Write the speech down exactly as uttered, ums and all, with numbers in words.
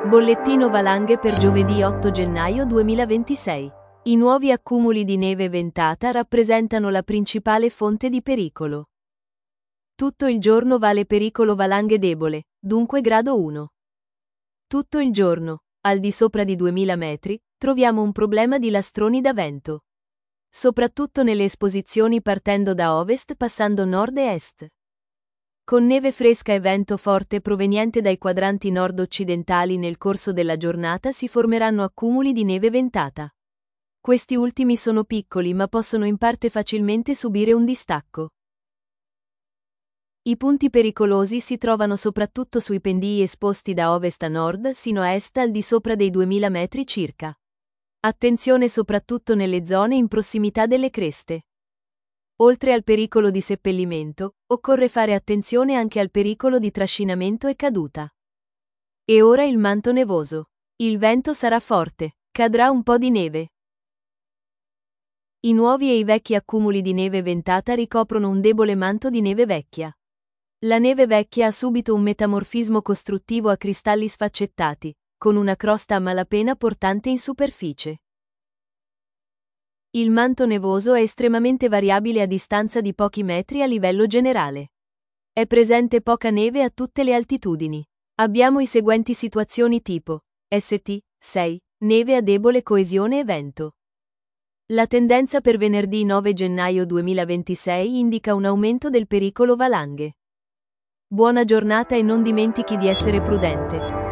Bollettino valanghe per giovedì otto gennaio duemilaventisei. I nuovi accumuli di neve ventata rappresentano la principale fonte di pericolo. Tutto il giorno vale pericolo valanghe debole, dunque grado uno. Tutto il giorno, al di sopra di duemila metri, troviamo un problema di lastroni da vento. Soprattutto nelle esposizioni partendo da ovest passando nord e est. Con neve fresca e vento forte proveniente dai quadranti nord-occidentali nel corso della giornata si formeranno accumuli di neve ventata. Questi ultimi sono piccoli ma possono in parte facilmente subire un distacco. I punti pericolosi si trovano soprattutto sui pendii esposti da ovest a nord sino a est al di sopra dei duemila metri circa. Attenzione soprattutto nelle zone in prossimità delle creste. Oltre al pericolo di seppellimento, occorre fare attenzione anche al pericolo di trascinamento e caduta. E ora il manto nevoso. Il vento sarà forte, cadrà un po' di neve. I nuovi e i vecchi accumuli di neve ventata ricoprono un debole manto di neve vecchia. La neve vecchia ha subito un metamorfismo costruttivo a cristalli sfaccettati, con una crosta a malapena portante in superficie. Il manto nevoso è estremamente variabile a distanza di pochi metri a livello generale. È presente poca neve a tutte le altitudini. Abbiamo i seguenti situazioni tipo S T sei, neve a debole coesione e vento. La tendenza per venerdì nove gennaio duemilaventisei indica un aumento del pericolo valanghe. Buona giornata e non dimentichi di essere prudente.